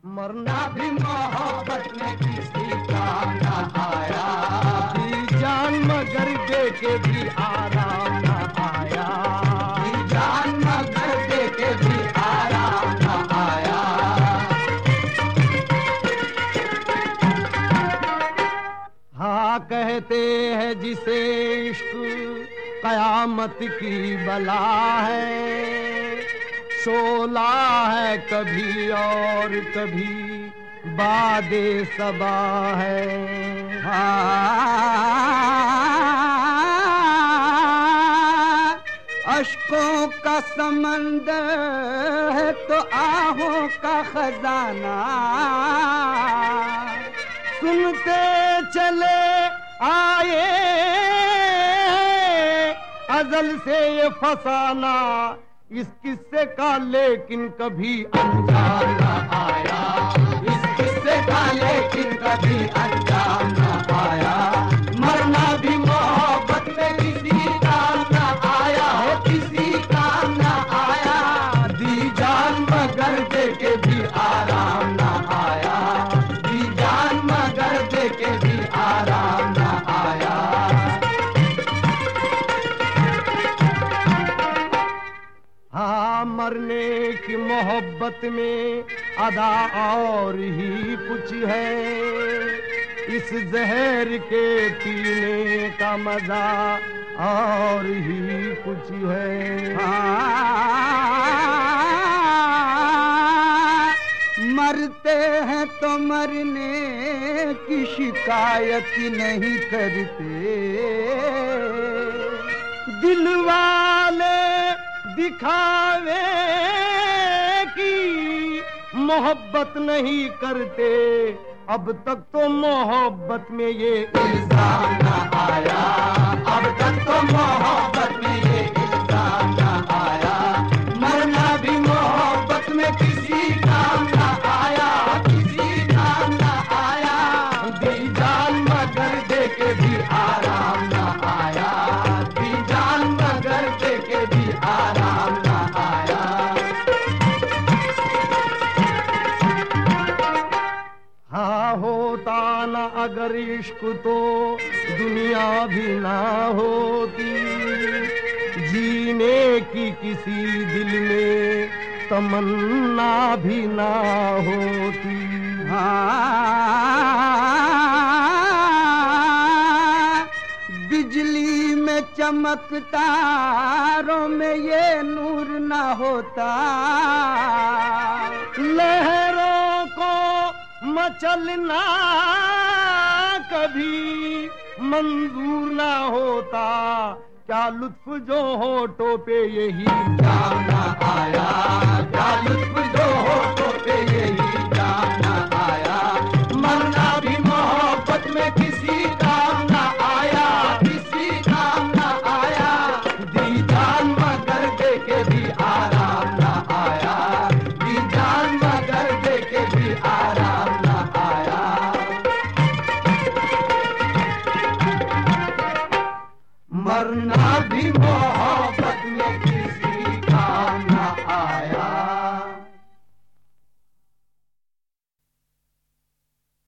मरना भी मोहब्बत में किसी काम ना आया, दी जान मगर दे के भी आराम ना आया, दी जान मगर दे के भी आराम ना आया। हाँ कहते हैं जिसे इश्क कयामत की बला है, शोला है कभी और कभी बादे सबा है। अश्कों का समंदर है तो आहों का खजाना, सुनते चले आए अज़ल से ये फसाना इस किस्से का, लेकिन कभी अंजाम ना आया, इस किस्से का लेकिन कभी अंजाम ना आया। मरना भी मोहब्बत में किसी काम ना आया, हो किसी काम ना आया, दी जान मगर दे के भी आराम ना आया, दी जान मगर दे के भी आराम ना आया। हाँ मरने की मोहब्बत में अदा और ही कुछ है, इस जहर के पीने का मजा और ही कुछ है। हाँ मरते हैं तो मरने की शिकायत नहीं करते, दिल वाले दिखावे की मोहब्बत नहीं करते, अब तक तो मोहब्बत में ये इल्जाम ना आया, अब तक तो मोहब्बत में ये इल्जाम ना आया। मरना भी मोहब्बत में किसी काम ना आया, किसी काम ना आया, दी जान मगर दे के भी आराम ना आया, दी जान मगर दे के भी आराम ना आया। हाँ होता ना अगर इश्क तो दुनिया भी ना होती, जीने की किसी दिल में तमन्ना भी ना होती। हाँ बिजली में चमकता तारों में ये नूर ना होता, लहरों को मचलना कभी मंजूर ना होता, क्या लुत्फ जो होठों पे यही जाम ना आया, क्या लुत्फ जो होठों पे यही जाम ना आया। मरना भी मोहब्बत में किसी काम ना आया, किसी काम ना आया, दी जान मगर दे के भी आराम ना आया, दी जान मगर दे के भी आराम ना आया। मरना भी मोहब्बत